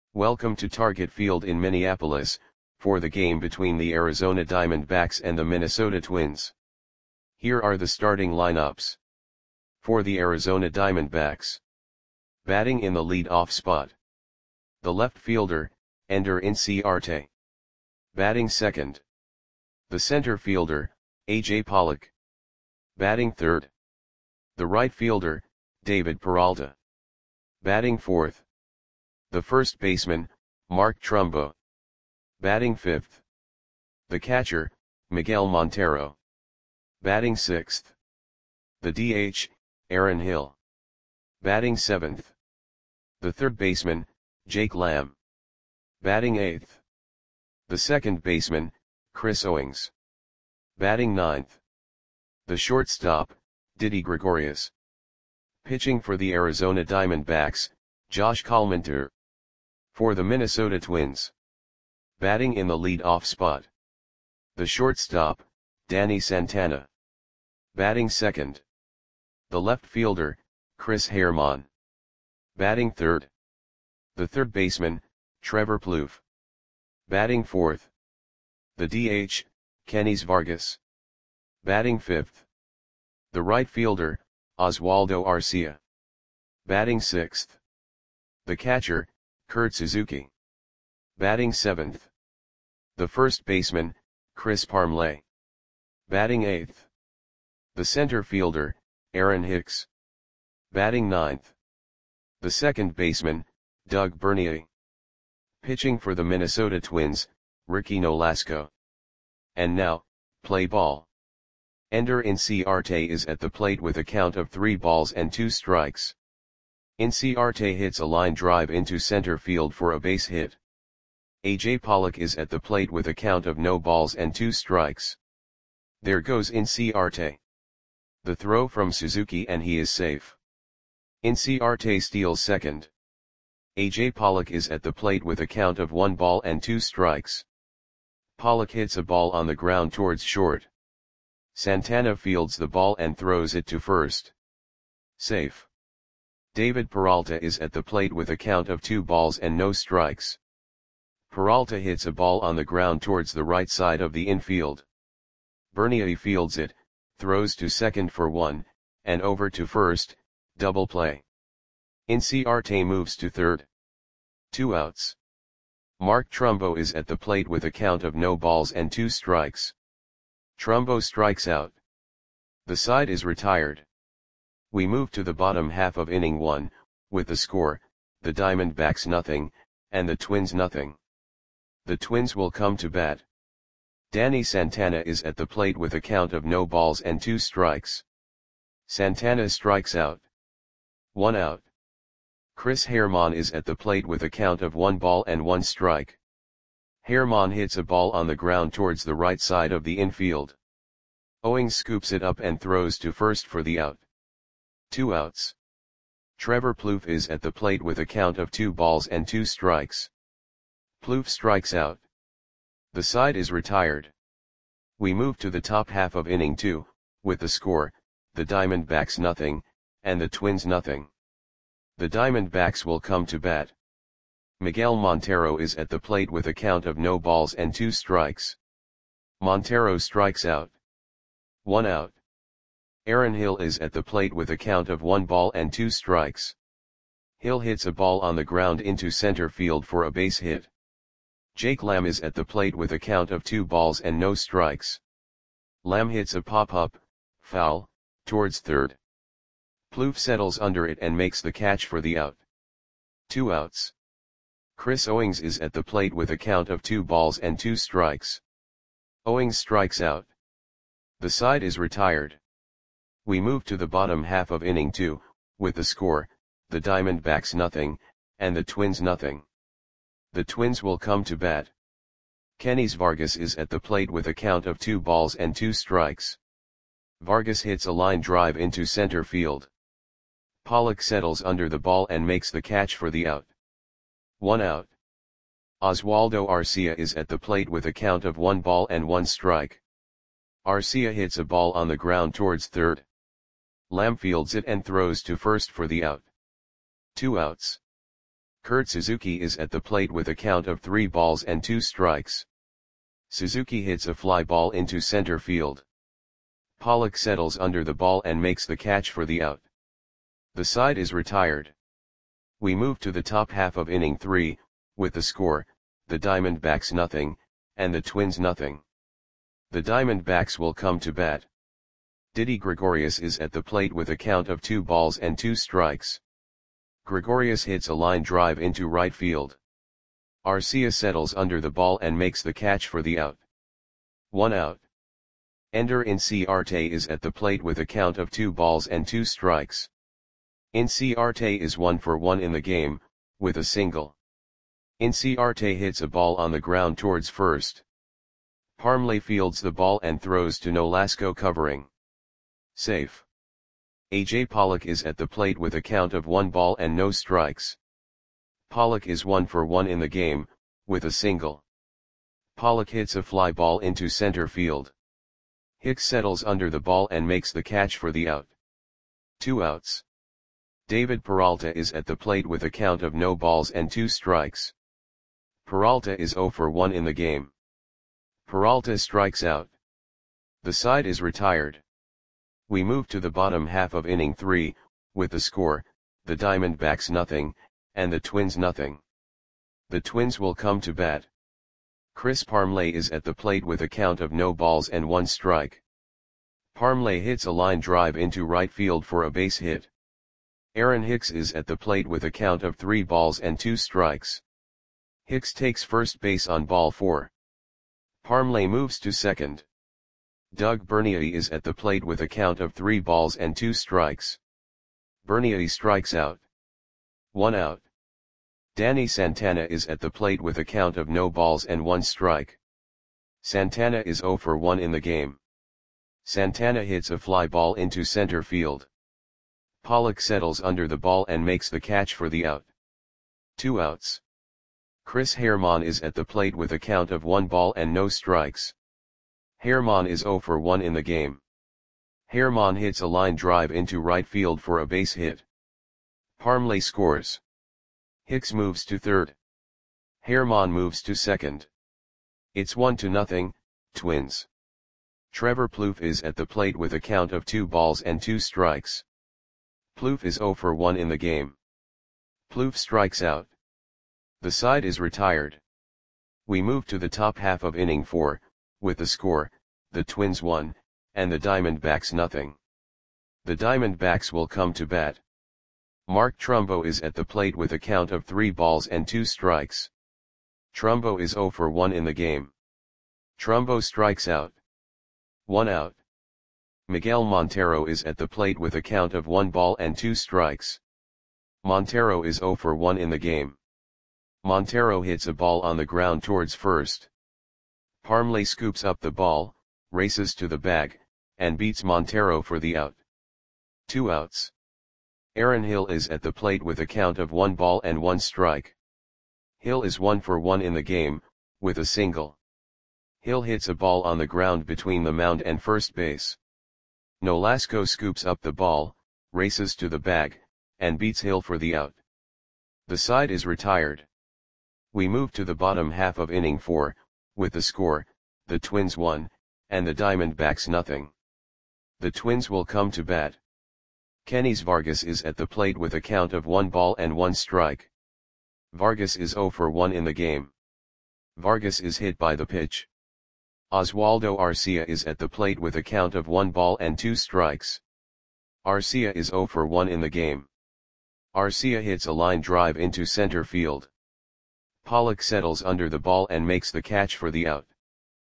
Welcome to Target Field in Minneapolis, for the game between the Arizona Diamondbacks and the Minnesota Twins. Here are the starting lineups. For the Arizona Diamondbacks. Batting in the lead-off spot. The left fielder, Ender Inciarte. Batting second. The center fielder, A.J. Pollock. Batting third. The right fielder, David Peralta. Batting fourth. The first baseman, Mark Trumbo. Batting fifth. The catcher, Miguel Montero. Batting sixth. The DH, Aaron Hill. Batting seventh. The third baseman, Jake Lamb. Batting eighth. The second baseman, Chris Owings. Batting ninth. The shortstop, Didi Gregorius. Pitching for the Arizona Diamondbacks, Josh Collmenter. For the Minnesota Twins. Batting in the lead-off spot. The shortstop, Danny Santana. Batting second. The left fielder, Chris Herrmann. Batting third. The third baseman, Trevor Plouffe. Batting fourth. The DH, Kenys Vargas. Batting fifth. The right fielder, Oswaldo Arcia. Batting sixth. The catcher, Kurt Suzuki. Batting seventh. The first baseman, Chris Parmelee. Batting eighth. The center fielder, Aaron Hicks. Batting ninth. The second baseman, Doug Bernier. Pitching for the Minnesota Twins, Ricky Nolasco. And now, play ball. Ender Inciarte is at the plate with a count of 3 balls and 2 strikes. Inciarte hits a line drive into center field for a base hit. A.J. Pollock is at the plate with a count of no balls and 2 strikes. There goes Inciarte. The throw from Suzuki and he is safe. Inciarte steals second. A.J. Pollock is at the plate with a count of 1 ball and 2 strikes. Pollock hits a ball on the ground towards short. Santana fields the ball and throws it to first. Safe. David Peralta is at the plate with a count of 2 balls and no strikes. Peralta hits a ball on the ground towards the right side of the infield. Bernier fields it, throws to second for 1, and over to first, double play. Inciarte moves to third. 2 outs. Mark Trumbo is at the plate with a count of no balls and 2 strikes. Trumbo strikes out. The side is retired. We move to the bottom half of inning 1, with the score, the Diamondbacks nothing, and the Twins nothing. The Twins will come to bat. Danny Santana is at the plate with a count of no balls and 2 strikes. Santana strikes out. 1 out. Chris Herrmann is at the plate with a count of 1 ball and 1 strike. Herrmann hits a ball on the ground towards the right side of the infield. Owings scoops it up and throws to first for the out. 2 outs. Trevor Plouffe is at the plate with a count of 2 balls and 2 strikes. Plouffe strikes out. The side is retired. We move to the top half of inning 2, with the score, the Diamondbacks nothing, and the Twins nothing. The Diamondbacks will come to bat. Miguel Montero is at the plate with a count of no balls and 2 strikes. Montero strikes out. 1 out. Aaron Hill is at the plate with a count of 1 ball and 2 strikes. Hill hits a ball on the ground into center field for a base hit. Jake Lamb is at the plate with a count of 2 balls and no strikes. Lamb hits a pop-up, foul, towards third. Plouffe settles under it and makes the catch for the out. 2 outs. Chris Owings is at the plate with a count of 2 balls and 2 strikes. Owings strikes out. The side is retired. We move to the bottom half of inning 2, with the score, the Diamondbacks nothing, and the Twins nothing. The Twins will come to bat. Kenys Vargas is at the plate with a count of 2 balls and 2 strikes. Vargas hits a line drive into center field. Pollock settles under the ball and makes the catch for the out. 1 out. Oswaldo Arcia is at the plate with a count of 1 ball and 1 strike. Arcia hits a ball on the ground towards third. Lamb fields it and throws to first for the out. 2 outs. Kurt Suzuki is at the plate with a count of 3 balls and 2 strikes. Suzuki hits a fly ball into center field. Pollock settles under the ball and makes the catch for the out. The side is retired. We move to the top half of inning 3, with the score, the Diamondbacks nothing, and the Twins nothing. The Diamondbacks will come to bat. Didi Gregorius is at the plate with a count of 2 balls and 2 strikes. Gregorius hits a line drive into right field. Arcia settles under the ball and makes the catch for the out. 1 out. Ender Inciarte is at the plate with a count of 2 balls and 2 strikes. Inciarte is 1 for 1 in the game, with a single. Inciarte hits a ball on the ground towards first. Parmley fields the ball and throws to Nolasco covering. Safe. AJ Pollock is at the plate with a count of 1 ball and no strikes. Pollock is 1 for 1 in the game, with a single. Pollock hits a fly ball into center field. Hicks settles under the ball and makes the catch for the out. 2 outs. David Peralta is at the plate with a count of no balls and 2 strikes. Peralta is 0 for 1 in the game. Peralta strikes out. The side is retired. We move to the bottom half of inning 3, with the score, the Diamondbacks nothing, and the Twins nothing. The Twins will come to bat. Chris Parmley is at the plate with a count of no balls and 1 strike. Parmley hits a line drive into right field for a base hit. Aaron Hicks is at the plate with a count of 3 balls and 2 strikes. Hicks takes first base on ball 4. Parmley moves to second. Doug Bernier is at the plate with a count of 3 balls and 2 strikes. Bernier strikes out. 1 out. Danny Santana is at the plate with a count of no balls and 1 strike. Santana is 0 for 1 in the game. Santana hits a fly ball into center field. Pollock settles under the ball and makes the catch for the out. 2 outs. Chris Herrmann is at the plate with a count of 1 ball and no strikes. Herrmann is 0 for 1 in the game. Herrmann hits a line drive into right field for a base hit. Parmley scores. Hicks moves to third. Herrmann moves to second. It's 1-0, Twins. Trevor Plouffe is at the plate with a count of 2 balls and 2 strikes. Plouffe is 0 for 1 in the game. Plouffe strikes out. The side is retired. We move to the top half of inning 4, with the score, the Twins 1, and the Diamondbacks nothing. The Diamondbacks will come to bat. Mark Trumbo is at the plate with a count of 3 balls and 2 strikes. Trumbo is 0 for 1 in the game. Trumbo strikes out. 1 out. Miguel Montero is at the plate with a count of 1 ball and 2 strikes. Montero is 0 for 1 in the game. Montero hits a ball on the ground towards first. Parmley scoops up the ball, races to the bag, and beats Montero for the out. 2 outs. Aaron Hill is at the plate with a count of 1 ball and 1 strike. Hill is 1 for 1 in the game, with a single. Hill hits a ball on the ground between the mound and first base. Nolasco scoops up the ball, races to the bag, and beats Hill for the out. The side is retired. We move to the bottom half of inning 4, with the score, the Twins 1, and the Diamondbacks nothing. The Twins will come to bat. Kenys Vargas is at the plate with a count of 1 ball and 1 strike. Vargas is 0 for 1 in the game. Vargas is hit by the pitch. Oswaldo Arcia is at the plate with a count of 1 ball and 2 strikes. Arcia is 0 for 1 in the game. Arcia hits a line drive into center field. Pollock settles under the ball and makes the catch for the out.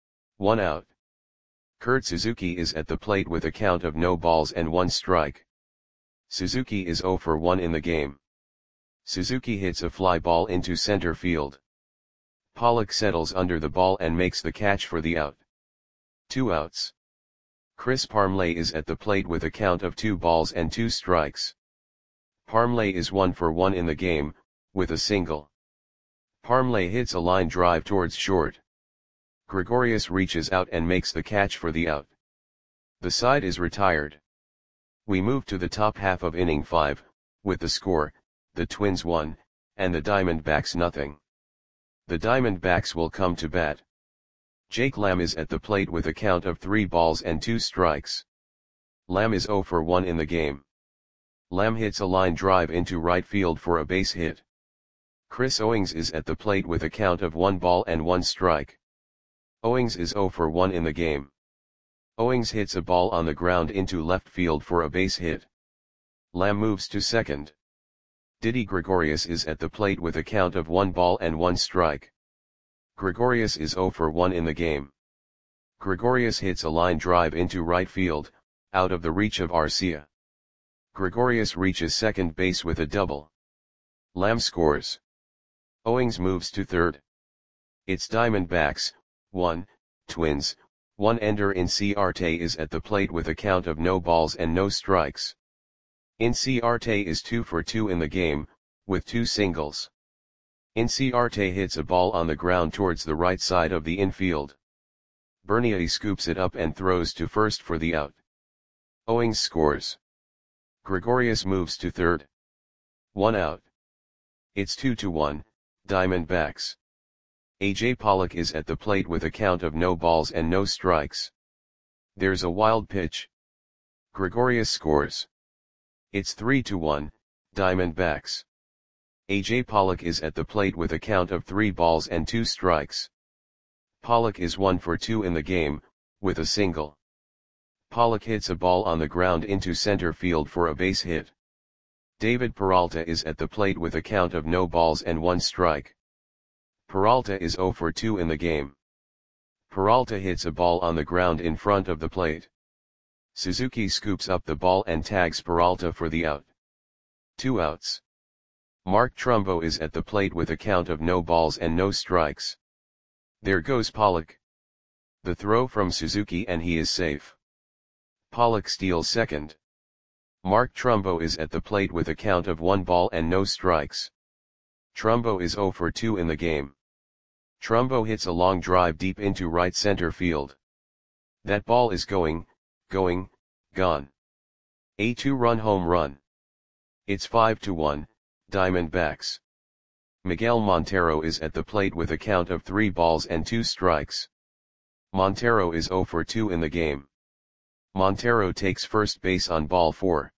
1 out. Kurt Suzuki is at the plate with a count of no balls and 1 strike. Suzuki is 0 for 1 in the game. Suzuki hits a fly ball into center field. Pollock settles under the ball and makes the catch for the out. 2 outs. Chris Parmley is at the plate with a count of 2 balls and 2 strikes. Parmley is 1 for 1 in the game, with a single. Parmley hits a line drive towards short. Gregorius reaches out and makes the catch for the out. The side is retired. We move to the top half of inning 5, with the score, the Twins 1, and the Diamondbacks nothing. The Diamondbacks will come to bat. Jake Lamb is at the plate with a count of 3 balls and 2 strikes. Lamb is 0 for 1 in the game. Lamb hits a line drive into right field for a base hit. Chris Owings is at the plate with a count of 1 ball and 1 strike. Owings is 0 for 1 in the game. Owings hits a ball on the ground into left field for a base hit. Lamb moves to second. Didi Gregorius is at the plate with a count of 1 ball and 1 strike. Gregorius is 0 for 1 in the game. Gregorius hits a line drive into right field, out of the reach of Arcia. Gregorius reaches second base with a double. Lamb scores. Owings moves to third. It's Diamondbacks, 1, Twins, 1. Ender Inciarte is at the plate with a count of no balls and no strikes. Inciarte is 2 for 2 in the game, with 2 singles. Inciarte hits a ball on the ground towards the right side of the infield. Bernier scoops it up and throws to first for the out. Owings scores. Gregorius moves to third. 1 out. It's 2-1, Diamondbacks. AJ Pollock is at the plate with a count of no balls and no strikes. There's a wild pitch. Gregorius scores. It's 3-1, Diamondbacks. AJ Pollock is at the plate with a count of 3 balls and 2 strikes. Pollock is 1 for 2 in the game, with a single. Pollock hits a ball on the ground into center field for a base hit. David Peralta is at the plate with a count of no balls and 1 strike. Peralta is 0 for 2 in the game. Peralta hits a ball on the ground in front of the plate. Suzuki scoops up the ball and tags Peralta for the out. 2 outs. Mark Trumbo is at the plate with a count of no balls and no strikes. There goes Pollock. The throw from Suzuki and he is safe. Pollock steals second. Mark Trumbo is at the plate with a count of 1 ball and no strikes. Trumbo is 0 for 2 in the game. Trumbo hits a long drive deep into right center field. That ball is gone. A 2-run home run. It's 5-1, Diamondbacks. Miguel Montero is at the plate with a count of 3 balls and 2 strikes. Montero is 0 for 2 in the game. Montero takes first base on ball 4.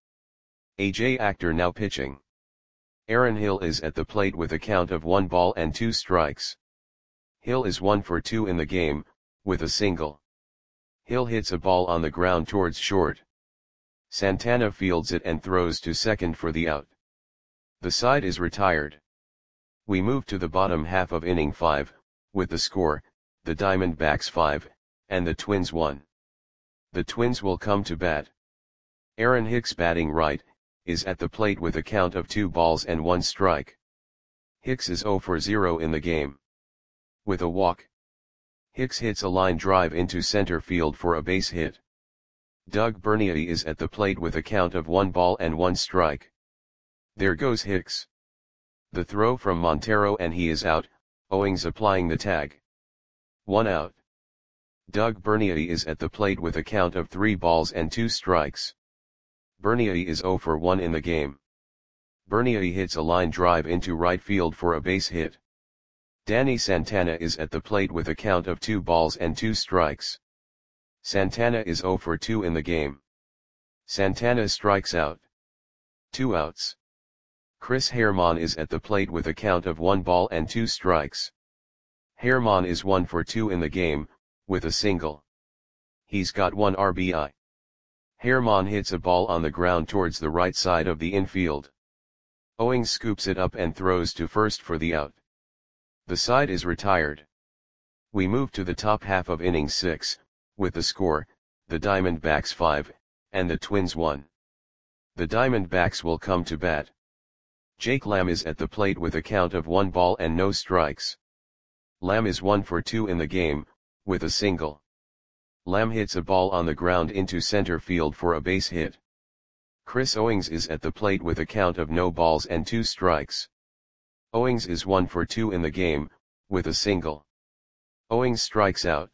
AJ Actor now pitching. Aaron Hill is at the plate with a count of 1 ball and 2 strikes. Hill is 1 for 2 in the game, with a single. Hill hits a ball on the ground towards short. Santana fields it and throws to second for the out. The side is retired. We move to the bottom half of inning 5, with the score, the Diamondbacks 5, and the Twins 1. The Twins will come to bat. Aaron Hicks batting right, is at the plate with a count of 2 balls and 1 strike. Hicks is 0 for 0 in the game. With a walk. Hicks hits a line drive into center field for a base hit. Doug Bernier is at the plate with a count of 1 ball and 1 strike. There goes Hicks. The throw from Montero and he is out, Owings applying the tag. 1 out. Doug Bernier is at the plate with a count of 3 balls and 2 strikes. Bernier is 0 for 1 in the game. Bernier hits a line drive into right field for a base hit. Danny Santana is at the plate with a count of 2 balls and 2 strikes. Santana is 0 for 2 in the game. Santana strikes out. 2 outs. Chris Herrmann is at the plate with a count of 1 ball and 2 strikes. Herrmann is 1 for 2 in the game, with a single. He's got 1 RBI. Herrmann hits a ball on the ground towards the right side of the infield. Owings scoops it up and throws to first for the out. The side is retired. We move to the top half of inning 6, with the score, the Diamondbacks 5, and the Twins 1. The Diamondbacks will come to bat. Jake Lamb is at the plate with a count of 1 ball and no strikes. Lamb is 1 for 2 in the game, with a single. Lamb hits a ball on the ground into center field for a base hit. Chris Owings is at the plate with a count of no balls and 2 strikes. Owings is 1 for 2 in the game, with a single. Owings strikes out.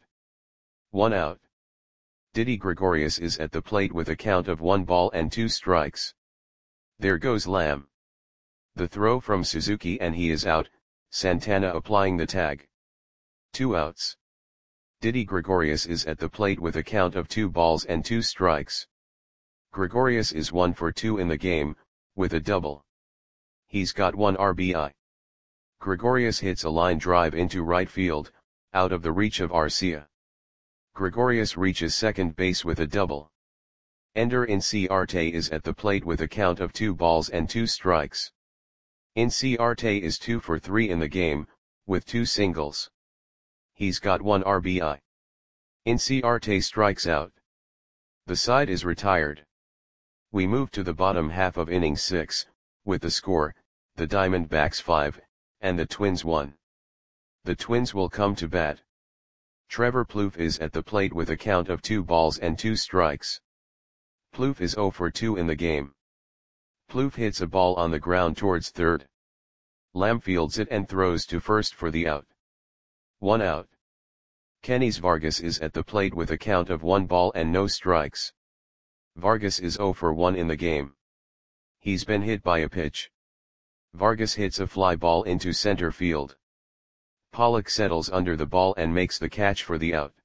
1 out. Didi Gregorius is at the plate with a count of 1 ball and 2 strikes. There goes Lamb. The throw from Suzuki and he is out, Santana applying the tag. 2 outs. Didi Gregorius is at the plate with a count of 2 balls and 2 strikes. Gregorius is 1 for 2 in the game, with a double. He's got 1 RBI. Gregorius hits a line drive into right field, out of the reach of Arcia. Gregorius reaches second base with a double. Ender Inciarte is at the plate with a count of 2 balls and 2 strikes. Inciarte is 2 for 3 in the game, with 2 singles. He's got 1 RBI. Inciarte strikes out. The side is retired. We move to the bottom half of inning 6, with the score, the Diamondbacks 5, and the Twins 1. The Twins will come to bat. Trevor Plouffe is at the plate with a count of 2 balls and 2 strikes. Plouffe is 0 for 2 in the game. Plouffe hits a ball on the ground towards third. Lamb fields it and throws to first for the out. 1 out. Kenys Vargas is at the plate with a count of 1 ball and no strikes. Vargas is 0 for 1 in the game. He's been hit by a pitch. Vargas hits a fly ball into center field. Pollock settles under the ball and makes the catch for the out.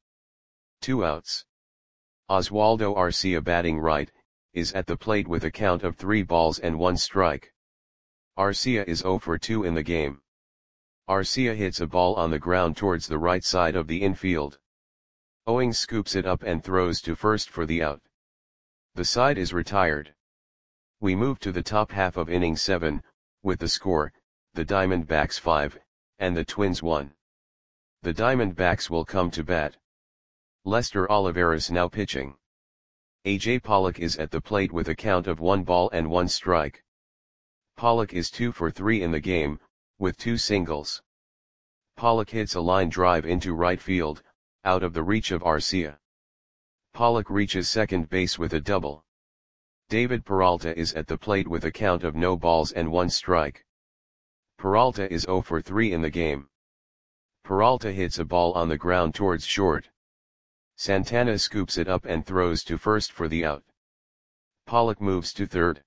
2 outs. Oswaldo Arcia, batting right, is at the plate with a count of 3 balls and 1 strike. Arcia is 0 for 2 in the game. Arcia hits a ball on the ground towards the right side of the infield. Owings scoops it up and throws to first for the out. The side is retired. We move to the top half of inning 7, with the score, the Diamondbacks 5, and the Twins 1. The Diamondbacks will come to bat. Lester Olivares now pitching. A.J. Pollock is at the plate with a count of 1 ball and 1 strike. Pollock is 2 for 3 in the game, with 2 singles. Pollock hits a line drive into right field, out of the reach of Arcia. Pollock reaches second base with a double. David Peralta is at the plate with a count of no balls and 1 strike. Peralta is 0 for 3 in the game. Peralta hits a ball on the ground towards short. Santana scoops it up and throws to first for the out. Pollock moves to third.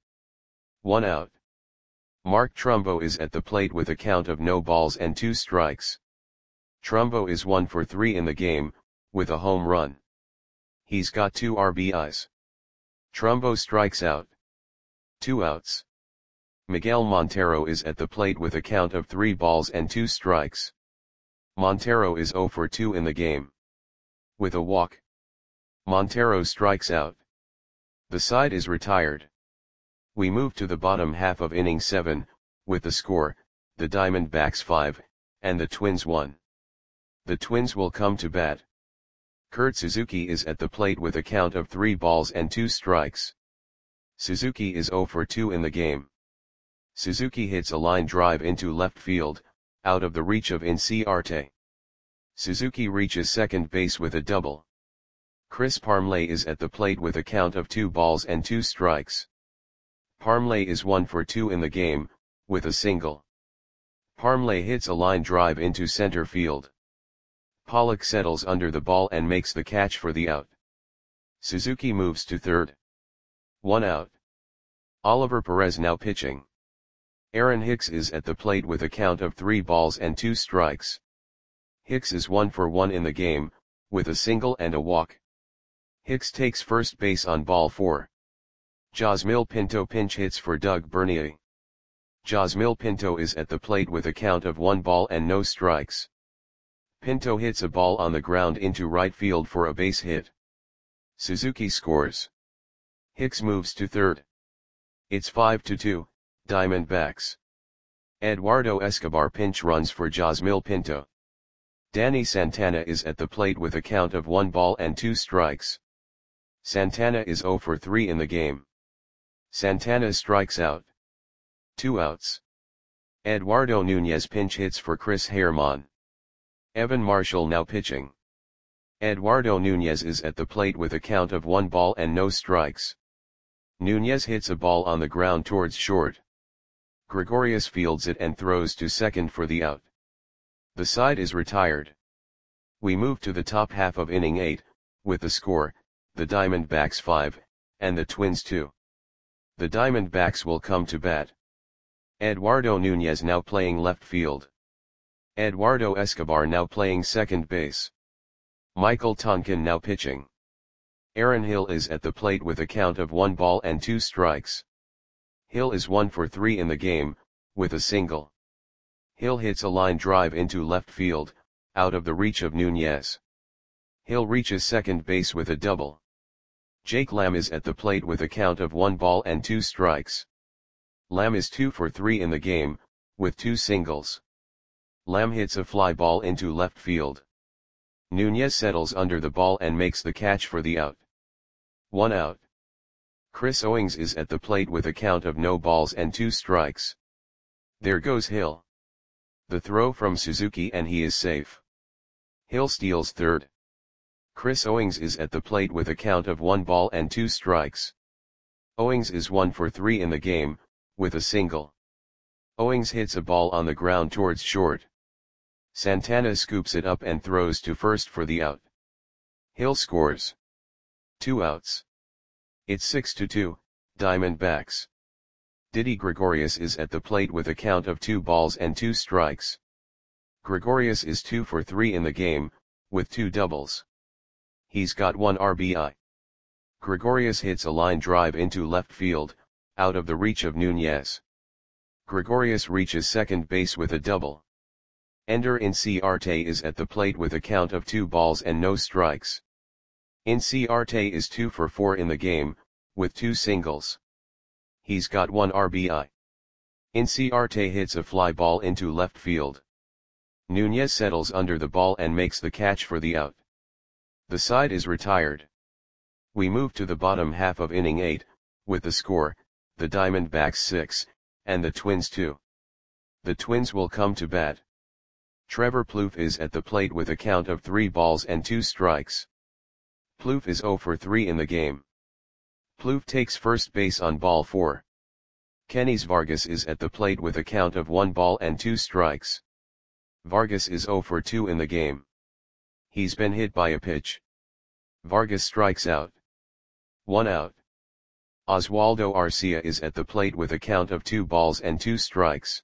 1 out. Mark Trumbo is at the plate with a count of no balls and 2 strikes. Trumbo is 1 for 3 in the game, with a home run. He's got 2 RBIs. Trumbo strikes out. 2 outs. Miguel Montero is at the plate with a count of 3 balls and 2 strikes. Montero is 0 for 2 in the game. With a walk. Montero strikes out. The side is retired. We move to the bottom half of inning 7, with the score, the Diamondbacks 5, and the Twins 1. The Twins will come to bat. Kurt Suzuki is at the plate with a count of 3 balls and 2 strikes. Suzuki is 0 for 2 in the game. Suzuki hits a line drive into left field, out of the reach of Inciarte. Suzuki reaches second base with a double. Chris Parmelee is at the plate with a count of 2 balls and 2 strikes. Parmelee is 1 for 2 in the game, with a single. Parmelee hits a line drive into center field. Pollock settles under the ball and makes the catch for the out. Suzuki moves to third. 1 out. Oliver Perez now pitching. Aaron Hicks is at the plate with a count of 3 balls and 2 strikes. Hicks is 1 for 1 in the game, with a single and a walk. Hicks takes first base on ball 4. Josmil Pinto pinch hits for Doug Bernier. Josmil Pinto is at the plate with a count of 1 ball and no strikes. Pinto hits a ball on the ground into right field for a base hit. Suzuki scores. Hicks moves to third. It's 5-2, Diamondbacks. Eduardo Escobar pinch runs for Josmil Pinto. Danny Santana is at the plate with a count of 1 ball and 2 strikes. Santana is 0 for 3 in the game. Santana strikes out. 2 outs. Eduardo Nunez pinch hits for Chris Herrmann. Evan Marshall now pitching. Eduardo Nunez is at the plate with a count of 1 ball and no strikes. Nunez hits a ball on the ground towards short. Gregorius fields it and throws to second for the out. The side is retired. We move to the top half of inning 8, with the score, the Diamondbacks 5, and the Twins 2. The Diamondbacks will come to bat. Eduardo Nunez now playing left field. Eduardo Escobar now playing second base. Michael Tonkin now pitching. Aaron Hill is at the plate with a count of 1 ball and 2 strikes. Hill is 1 for 3 in the game, with a single. Hill hits a line drive into left field, out of the reach of Nunez. Hill reaches second base with a double. Jake Lamb is at the plate with a count of 1 ball and 2 strikes. Lamb is 2 for 3 in the game, with 2 singles. Lamb hits a fly ball into left field. Nunez settles under the ball and makes the catch for the out. 1 out. Chris Owings is at the plate with a count of no balls and 2 strikes. There goes Hill. The throw from Suzuki and he is safe. Hill steals third. Chris Owings is at the plate with a count of 1 ball and 2 strikes. Owings is 1 for 3 in the game, with a single. Owings hits a ball on the ground towards short. Santana scoops it up and throws to first for the out. Hill scores. 2 outs. It's 6-2, Diamondbacks. Didi Gregorius is at the plate with a count of 2 balls and 2 strikes. Gregorius is 2 for 3 in the game, with 2 doubles. He's got 1 RBI. Gregorius hits a line drive into left field, out of the reach of Nunez. Gregorius reaches second base with a double. Ender Inciarte is at the plate with a count of 2 balls and no strikes. Inciarte is 2 for 4 in the game, with 2 singles. He's got 1 RBI. Inciarte hits a fly ball into left field. Nunez settles under the ball and makes the catch for the out. The side is retired. We move to the bottom half of inning 8, with the score, the Diamondbacks 6, and the Twins 2. The Twins will come to bat. Trevor Plouffe is at the plate with a count of 3 balls and 2 strikes. Plouffe is 0 for 3 in the game. Plouffe takes first base on ball 4. Kenys Vargas is at the plate with a count of 1 ball and 2 strikes. Vargas is 0 for 2 in the game. He's been hit by a pitch. Vargas strikes out. 1 out. Oswaldo Arcia is at the plate with a count of 2 balls and 2 strikes.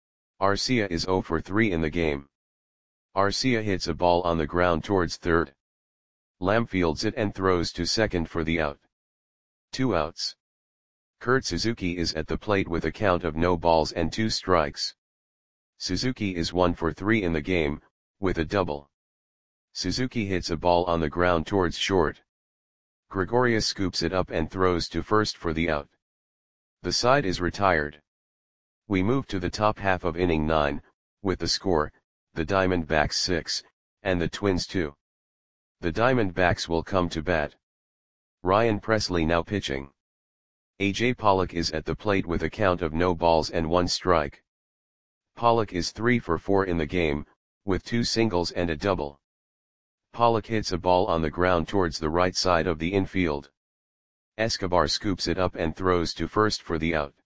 Arcia is 0 for 3 in the game. Arcia hits a ball on the ground towards third. Lamb fields it and throws to second for the out. 2 outs. Kurt Suzuki is at the plate with a count of no balls and 2 strikes. Suzuki is 1 for 3 in the game, with a double. Suzuki hits a ball on the ground towards short. Gregorius scoops it up and throws to first for the out. The side is retired. We move to the top half of inning 9, with the score, the Diamondbacks 6, and the Twins 2. The Diamondbacks will come to bat. Ryan Presley now pitching. A.J. Pollock is at the plate with a count of no balls and 1 strike. Pollock is 3 for 4 in the game, with 2 singles and a double. Pollock hits a ball on the ground towards the right side of the infield. Escobar scoops it up and throws to first for the out.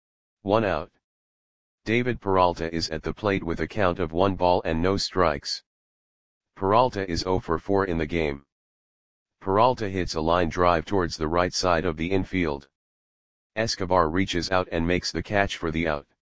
1 out. David Peralta is at the plate with a count of 1 ball and no strikes. Peralta is 0 for 4 in the game. Peralta hits a line drive towards the right side of the infield. Escobar reaches out and makes the catch for the out.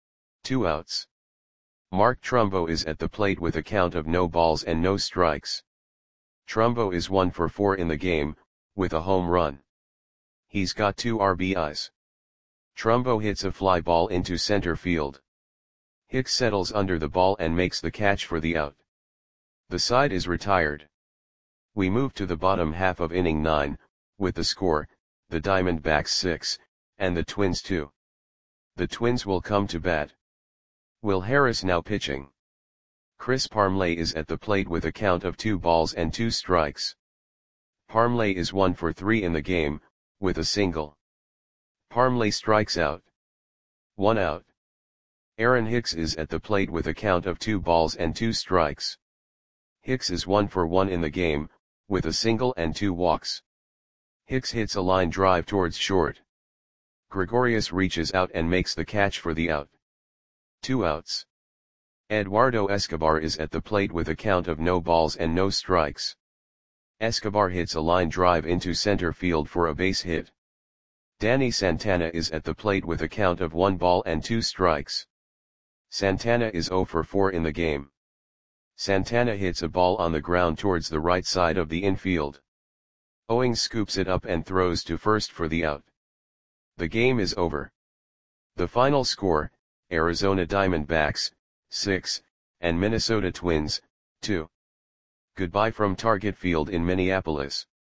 2 outs. Mark Trumbo is at the plate with a count of no balls and no strikes. Trumbo is 1 for 4 in the game, with a home run. He's got 2 RBIs. Trumbo hits a fly ball into center field. Hicks settles under the ball and makes the catch for the out. The side is retired. We move to the bottom half of inning 9, with the score, the Diamondbacks 6, and the Twins 2. The Twins will come to bat. Will Harris now pitching. Chris Parmelee is at the plate with a count of 2 balls and 2 strikes. Parmelee is 1 for 3 in the game, with a single. Parmelee strikes out. 1 out. Aaron Hicks is at the plate with a count of 2 balls and 2 strikes. Hicks is 1 for 1 in the game, with a single and 2 walks. Hicks hits a line drive towards short. Gregorius reaches out and makes the catch for the out. 2 outs. Eduardo Escobar is at the plate with a count of no balls and no strikes. Escobar hits a line drive into center field for a base hit. Danny Santana is at the plate with a count of 1 ball and 2 strikes. Santana is 0 for 4 in the game. Santana hits a ball on the ground towards the right side of the infield. Owings scoops it up and throws to first for the out. The game is over. The final score, Arizona Diamondbacks, 6, and Minnesota Twins, 2. Goodbye from Target Field in Minneapolis.